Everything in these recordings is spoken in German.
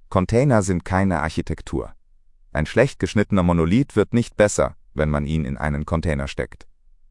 Container sind keine Architektur. Ein schlecht geschnittener Monolith wird nicht besser, wenn man ihn in einen Container steckt.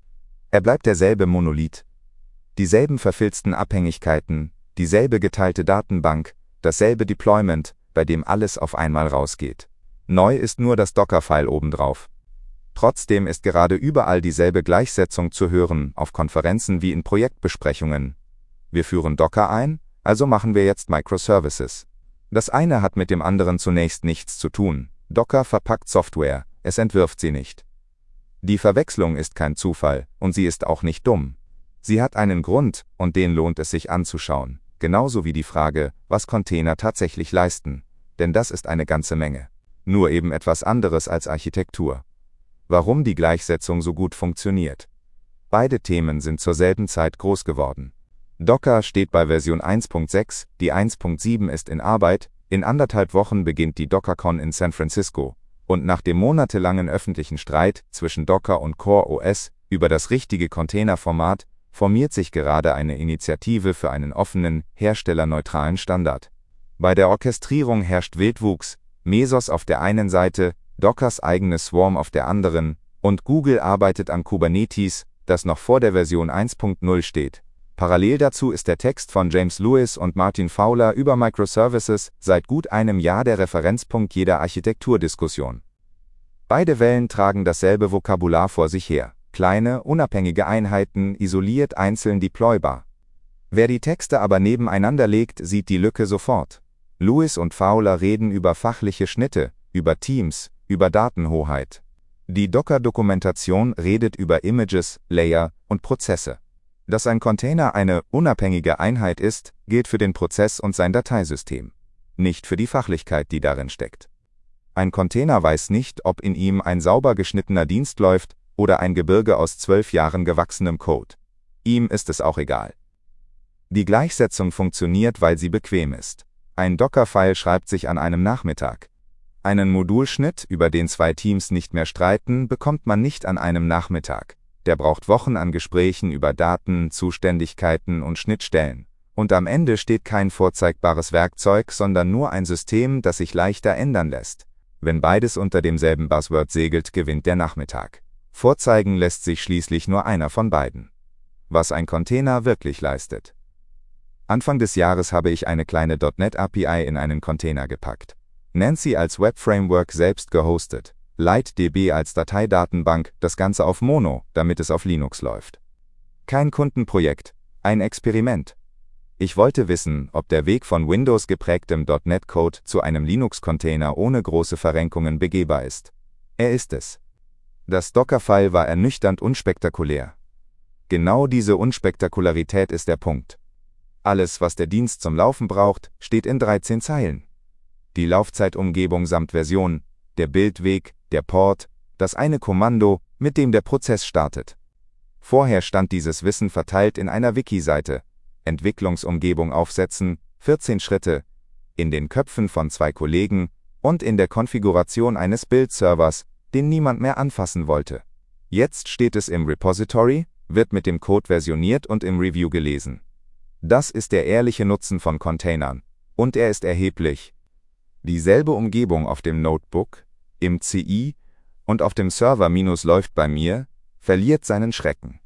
Er bleibt derselbe Monolith. Dieselben verfilzten Abhängigkeiten, dieselbe geteilte Datenbank, dasselbe Deployment, bei dem alles auf einmal rausgeht. Neu ist nur das Docker-File obendrauf. Trotzdem ist gerade überall dieselbe Gleichsetzung zu hören, auf Konferenzen wie in Projektbesprechungen. Wir führen Docker ein, also machen wir jetzt Microservices. Das eine hat mit dem anderen zunächst nichts zu tun. Docker verpackt Software, es entwirft sie nicht. Die Verwechslung ist kein Zufall, und sie ist auch nicht dumm. Sie hat einen Grund, und den lohnt es sich anzuschauen, genauso wie die Frage, was Container tatsächlich leisten, denn das ist eine ganze Menge. Nur eben etwas anderes als Architektur. Warum die Gleichsetzung so gut funktioniert. Beide Themen sind zur selben Zeit groß geworden. Docker steht bei Version 1.6, die 1.7 ist in Arbeit, in 1,5 Wochen beginnt die DockerCon in San Francisco, und nach dem monatelangen öffentlichen Streit zwischen Docker und CoreOS über das richtige Containerformat formiert sich gerade eine Initiative für einen offenen, herstellerneutralen Standard. Bei der Orchestrierung herrscht Wildwuchs, Mesos auf der einen Seite, Dockers eigenes Swarm auf der anderen, und Google arbeitet an Kubernetes, das noch vor der Version 1.0 steht. Parallel dazu ist der Text von James Lewis und Martin Fowler über Microservices seit gut einem Jahr der Referenzpunkt jeder Architekturdiskussion. Beide Wellen tragen dasselbe Vokabular vor sich her: kleine, unabhängige Einheiten, isoliert, einzeln deploybar. Wer die Texte aber nebeneinander legt, sieht die Lücke sofort. Lewis und Fowler reden über fachliche Schnitte, über Teams, über Datenhoheit. Die Docker-Dokumentation redet über Images, Layer und Prozesse. Dass ein Container eine unabhängige Einheit ist, gilt für den Prozess und sein Dateisystem. Nicht für die Fachlichkeit, die darin steckt. Ein Container weiß nicht, ob in ihm ein sauber geschnittener Dienst läuft oder ein Gebirge aus 12 Jahren gewachsenem Code. Ihm ist es auch egal. Die Gleichsetzung funktioniert, weil sie bequem ist. Ein Docker-File schreibt sich an einem Nachmittag. Einen Modulschnitt, über den 2 Teams nicht mehr streiten, bekommt man nicht an einem Nachmittag. Der braucht Wochen an Gesprächen über Daten, Zuständigkeiten und Schnittstellen. Und am Ende steht kein vorzeigbares Werkzeug, sondern nur ein System, das sich leichter ändern lässt. Wenn beides unter demselben Buzzword segelt, gewinnt der Nachmittag. Vorzeigen lässt sich schließlich nur einer von beiden. Was ein Container wirklich leistet. Anfang des Jahres habe ich eine kleine .NET API in einen Container gepackt. Nancy als Web-Framework selbst gehostet. LightDB als Dateidatenbank, das Ganze auf Mono, damit es auf Linux läuft. Kein Kundenprojekt, ein Experiment. Ich wollte wissen, ob der Weg von Windows geprägtem .NET-Code zu einem Linux-Container ohne große Verrenkungen begehbar ist. Er ist es. Das Docker-File war ernüchternd unspektakulär. Genau diese Unspektakularität ist der Punkt. Alles, was der Dienst zum Laufen braucht, steht in 13 Zeilen. Die Laufzeitumgebung samt Version, der Bildweg, der Port, das eine Kommando, mit dem der Prozess startet. Vorher stand dieses Wissen verteilt in einer Wiki-Seite. Entwicklungsumgebung aufsetzen, 14 Schritte, in den Köpfen von 2 Kollegen und in der Konfiguration eines Build-Servers, den niemand mehr anfassen wollte. Jetzt steht es im Repository, wird mit dem Code versioniert und im Review gelesen. Das ist der ehrliche Nutzen von Containern. Und er ist erheblich. Dieselbe Umgebung auf dem Notebook, im CI und auf dem Server - läuft bei mir, verliert seinen Schrecken.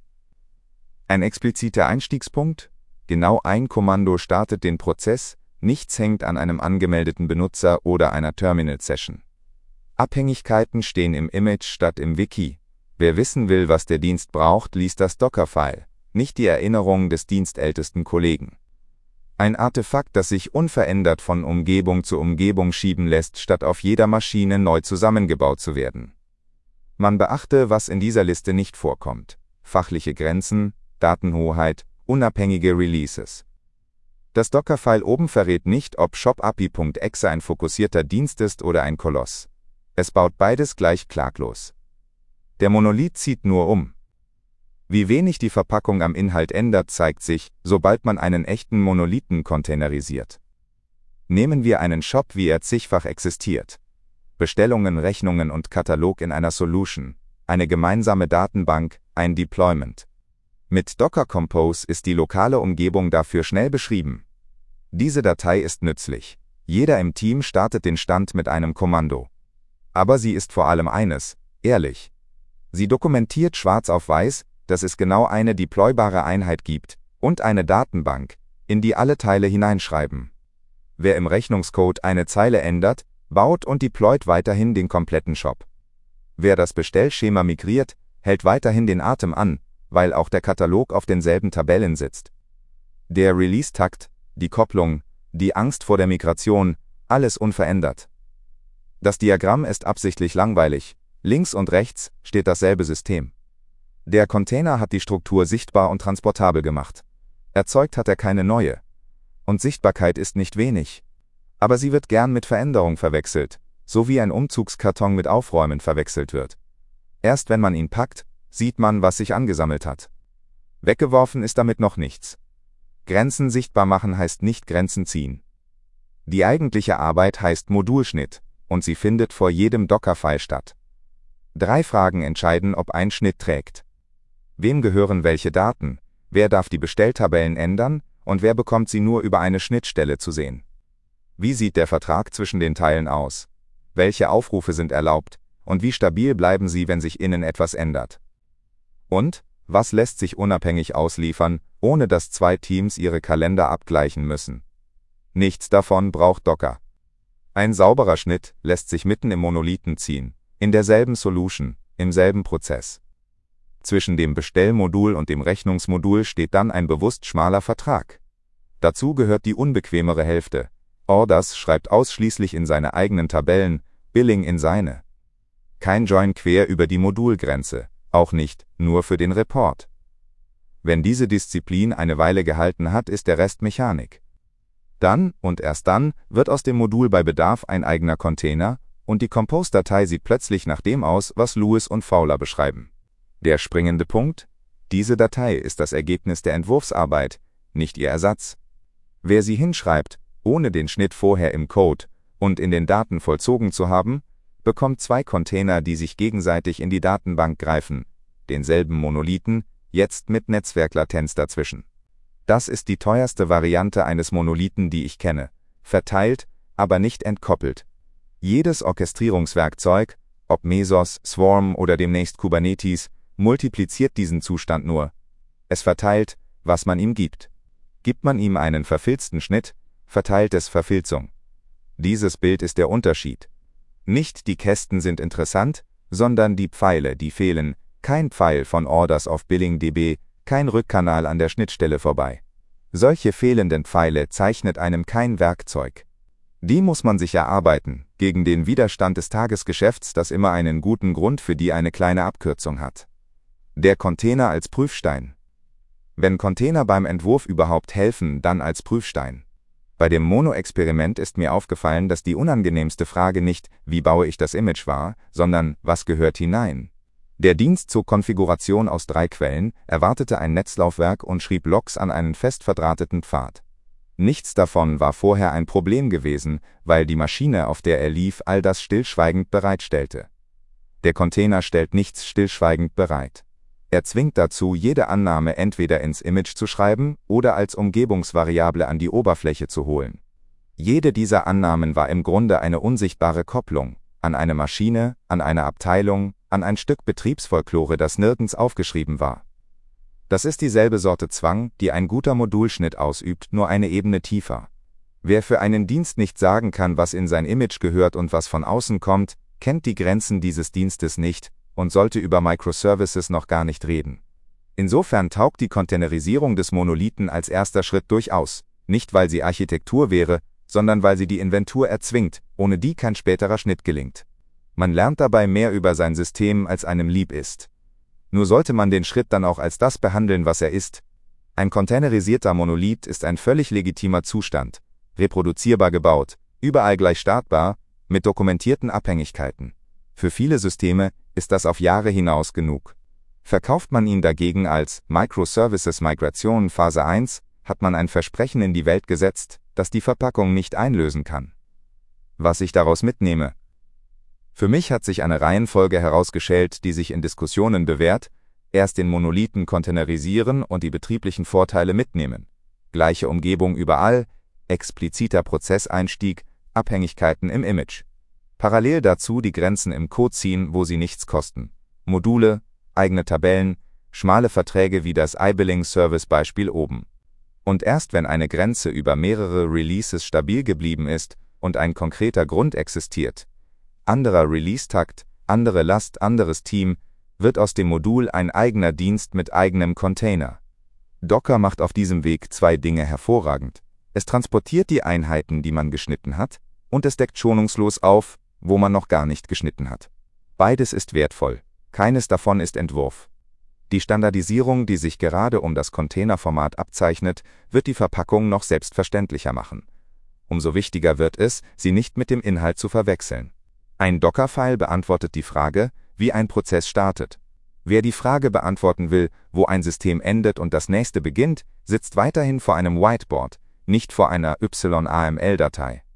Ein expliziter Einstiegspunkt, genau ein Kommando startet den Prozess, nichts hängt an einem angemeldeten Benutzer oder einer Terminal-Session. Abhängigkeiten stehen im Image statt im Wiki. Wer wissen will, was der Dienst braucht, liest das Docker-File, nicht die Erinnerungen des dienstältesten Kollegen. Ein Artefakt, das sich unverändert von Umgebung zu Umgebung schieben lässt, statt auf jeder Maschine neu zusammengebaut zu werden. Man beachte, was in dieser Liste nicht vorkommt: fachliche Grenzen, Datenhoheit, unabhängige Releases. Das Docker-File oben verrät nicht, ob shopapi.exe ein fokussierter Dienst ist oder ein Koloss. Es baut beides gleich klaglos. Der Monolith zieht nur um. Wie wenig die Verpackung am Inhalt ändert, zeigt sich, sobald man einen echten Monolithen containerisiert. Nehmen wir einen Shop, wie er zigfach existiert. Bestellungen, Rechnungen und Katalog in einer Solution, eine gemeinsame Datenbank, ein Deployment. Mit Docker Compose ist die lokale Umgebung dafür schnell beschrieben. Diese Datei ist nützlich. Jeder im Team startet den Stand mit einem Kommando. Aber sie ist vor allem eines: ehrlich. Sie dokumentiert schwarz auf weiß, dass es genau eine deploybare Einheit gibt und eine Datenbank, in die alle Teile hineinschreiben. Wer im Rechnungscode eine Zeile ändert, baut und deployt weiterhin den kompletten Shop. Wer das Bestellschema migriert, hält weiterhin den Atem an, weil auch der Katalog auf denselben Tabellen sitzt. Der Release-Takt, die Kopplung, die Angst vor der Migration, alles unverändert. Das Diagramm ist absichtlich langweilig. Links und rechts steht dasselbe System. Der Container hat die Struktur sichtbar und transportabel gemacht. Erzeugt hat er keine neue. Und Sichtbarkeit ist nicht wenig. Aber sie wird gern mit Veränderung verwechselt, so wie ein Umzugskarton mit Aufräumen verwechselt wird. Erst wenn man ihn packt, sieht man, was sich angesammelt hat. Weggeworfen ist damit noch nichts. Grenzen sichtbar machen heißt nicht Grenzen ziehen. Die eigentliche Arbeit heißt Modulschnitt, und sie findet vor jedem Dockerfile statt. 3 Fragen entscheiden, ob ein Schnitt trägt. Wem gehören welche Daten? Wer darf die Bestelltabellen ändern? Und wer bekommt sie nur über eine Schnittstelle zu sehen? Wie sieht der Vertrag zwischen den Teilen aus? Welche Aufrufe sind erlaubt? Und wie stabil bleiben sie, wenn sich innen etwas ändert? Und, was lässt sich unabhängig ausliefern, ohne dass 2 Teams ihre Kalender abgleichen müssen? Nichts davon braucht Docker. Ein sauberer Schnitt lässt sich mitten im Monolithen ziehen, in derselben Solution, im selben Prozess. Zwischen dem Bestellmodul und dem Rechnungsmodul steht dann ein bewusst schmaler Vertrag. Dazu gehört die unbequemere Hälfte. Orders schreibt ausschließlich in seine eigenen Tabellen, Billing in seine. Kein Join quer über die Modulgrenze, auch nicht nur für den Report. Wenn diese Disziplin eine Weile gehalten hat, ist der Rest Mechanik. Dann, und erst dann, wird aus dem Modul bei Bedarf ein eigener Container, und die Compose-Datei sieht plötzlich nach dem aus, was Lewis und Fowler beschreiben. Der springende Punkt: Diese Datei ist das Ergebnis der Entwurfsarbeit, nicht ihr Ersatz. Wer sie hinschreibt, ohne den Schnitt vorher im Code und in den Daten vollzogen zu haben, bekommt 2 Container, die sich gegenseitig in die Datenbank greifen, denselben Monolithen, jetzt mit Netzwerklatenz dazwischen. Das ist die teuerste Variante eines Monolithen, die ich kenne. Verteilt, aber nicht entkoppelt. Jedes Orchestrierungswerkzeug, ob Mesos, Swarm oder demnächst Kubernetes, multipliziert diesen Zustand nur. Es verteilt, was man ihm gibt. Gibt man ihm einen verfilzten Schnitt, verteilt es Verfilzung. Dieses Bild ist der Unterschied. Nicht die Kästen sind interessant, sondern die Pfeile, die fehlen. Kein Pfeil von Orders auf BillingDB, kein Rückkanal an der Schnittstelle vorbei. Solche fehlenden Pfeile zeichnet einem kein Werkzeug. Die muss man sich erarbeiten, gegen den Widerstand des Tagesgeschäfts, das immer einen guten Grund für die eine kleine Abkürzung hat. Der Container als Prüfstein. Wenn Container beim Entwurf überhaupt helfen, dann als Prüfstein. Bei dem Mono-Experiment ist mir aufgefallen, dass die unangenehmste Frage nicht, wie baue ich das Image war, sondern, was gehört hinein? Der Dienst zog Konfiguration aus 3 Quellen, erwartete ein Netzlaufwerk und schrieb Logs an einen fest verdrahteten Pfad. Nichts davon war vorher ein Problem gewesen, weil die Maschine, auf der er lief, all das stillschweigend bereitstellte. Der Container stellt nichts stillschweigend bereit. Er zwingt dazu, jede Annahme entweder ins Image zu schreiben oder als Umgebungsvariable an die Oberfläche zu holen. Jede dieser Annahmen war im Grunde eine unsichtbare Kopplung an eine Maschine, an eine Abteilung, an ein Stück Betriebsfolklore, das nirgends aufgeschrieben war. Das ist dieselbe Sorte Zwang, die ein guter Modulschnitt ausübt, nur eine Ebene tiefer. Wer für einen Dienst nicht sagen kann, was in sein Image gehört und was von außen kommt, kennt die Grenzen dieses Dienstes nicht und sollte über Microservices noch gar nicht reden. Insofern taugt die Containerisierung des Monolithen als erster Schritt durchaus, nicht weil sie Architektur wäre, sondern weil sie die Inventur erzwingt, ohne die kein späterer Schnitt gelingt. Man lernt dabei mehr über sein System, als einem lieb ist. Nur sollte man den Schritt dann auch als das behandeln, was er ist. Ein containerisierter Monolith ist ein völlig legitimer Zustand, reproduzierbar gebaut, überall gleich startbar, mit dokumentierten Abhängigkeiten. Für viele Systeme ist das auf Jahre hinaus genug. Verkauft man ihn dagegen als Microservices-Migration Phase 1, hat man ein Versprechen in die Welt gesetzt, das die Verpackung nicht einlösen kann. Was ich daraus mitnehme: Für mich hat sich eine Reihenfolge herausgestellt, die sich in Diskussionen bewährt: erst den Monolithen containerisieren und die betrieblichen Vorteile mitnehmen. Gleiche Umgebung überall, expliziter Prozesseinstieg, Abhängigkeiten im Image. Parallel dazu die Grenzen im Code ziehen, wo sie nichts kosten. Module, eigene Tabellen, schmale Verträge wie das iBilling-Service-Beispiel oben. Und erst wenn eine Grenze über mehrere Releases stabil geblieben ist und ein konkreter Grund existiert, anderer Release-Takt, andere Last, anderes Team, wird aus dem Modul ein eigener Dienst mit eigenem Container. Docker macht auf diesem Weg zwei Dinge hervorragend. Es transportiert die Einheiten, die man geschnitten hat, und es deckt schonungslos auf, wo man noch gar nicht geschnitten hat. Beides ist wertvoll, keines davon ist Entwurf. Die Standardisierung, die sich gerade um das Containerformat abzeichnet, wird die Verpackung noch selbstverständlicher machen. Umso wichtiger wird es, sie nicht mit dem Inhalt zu verwechseln. Ein Docker-File beantwortet die Frage, wie ein Prozess startet. Wer die Frage beantworten will, wo ein System endet und das nächste beginnt, sitzt weiterhin vor einem Whiteboard, nicht vor einer YAML-Datei.